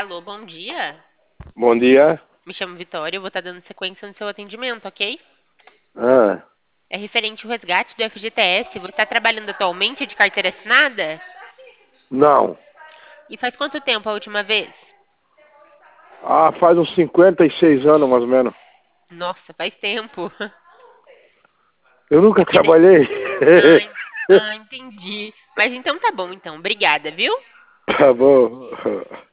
Alô, bom dia. Bom dia. Me chamo Vitória, eu vou estar dando sequência no seu atendimento, ok? Ah, É referente ao resgate do FGTS. Você está trabalhando atualmente de carteira assinada? não. E faz quanto tempo a última vez? Faz uns 56 anos, mais ou menos. Nossa, faz tempo. Eu nunca É porque... trabalhei. entendi. Mas então tá bom, então. Obrigada, viu? Tá bom.